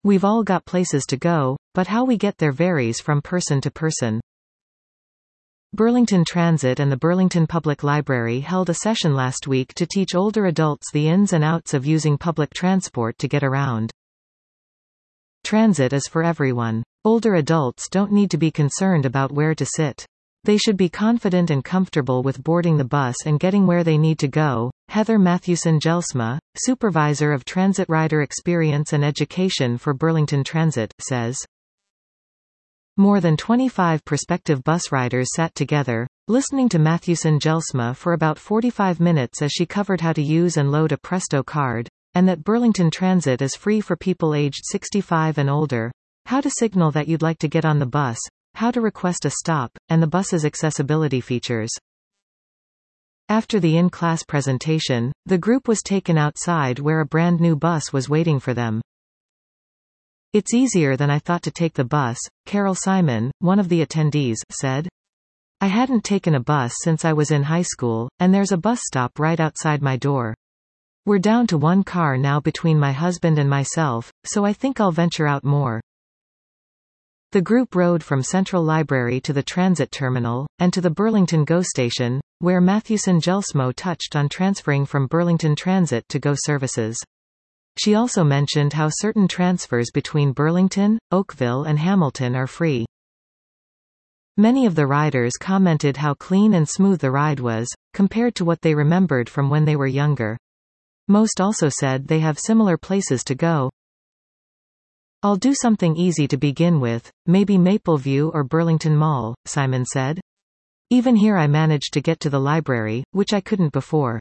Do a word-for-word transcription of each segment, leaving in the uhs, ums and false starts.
We've all got places to go, but how we get there varies from person to person. Burlington Transit and the Burlington Public Library held a session last week to teach older adults the ins and outs of using public transport to get around. Transit is for everyone. Older adults don't need to be concerned about where to sit. They should be confident and comfortable with boarding the bus and getting where they need to go, Heather Mathewson-Jelsma, Supervisor of Transit Rider Experience and Education for Burlington Transit, says. More than twenty-five prospective bus riders sat together, listening to Mathewson-Jelsma for about forty-five minutes as she covered how to use and load a Presto card, and that Burlington Transit is free for people aged sixty-five and older, how to signal that you'd like to get on the bus, how to request a stop, and the bus's accessibility features. After the in-class presentation, the group was taken outside where a brand new bus was waiting for them. It's easier than I thought to take the bus, Carol Simon, one of the attendees, said. I hadn't taken a bus since I was in high school, and there's a bus stop right outside my door. We're down to one car now between my husband and myself, so I think I'll venture out more. The group rode from Central Library to the transit terminal, and to the Burlington GO station, where Mathewson-Jelsma touched on transferring from Burlington Transit to GO services. She also mentioned how certain transfers between Burlington, Oakville and Hamilton are free. Many of the riders commented how clean and smooth the ride was, compared to what they remembered from when they were younger. Most also said they have similar places to go. I'll do something easy to begin with, maybe Mapleview or Burlington Mall, Simon said. Even here I managed to get to the library, which I couldn't before.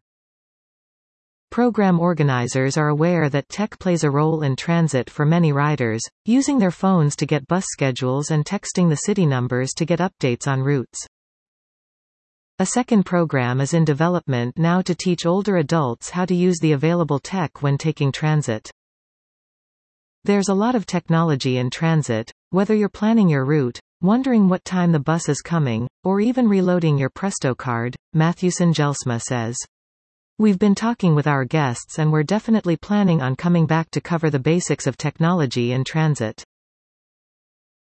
Program organizers are aware that tech plays a role in transit for many riders, using their phones to get bus schedules and texting the city numbers to get updates on routes. A second program is in development now to teach older adults how to use the available tech when taking transit. There's a lot of technology in transit, whether you're planning your route, wondering what time the bus is coming, or even reloading your Presto card, Mathewson-Jelsma says. We've been talking with our guests and we're definitely planning on coming back to cover the basics of technology in transit.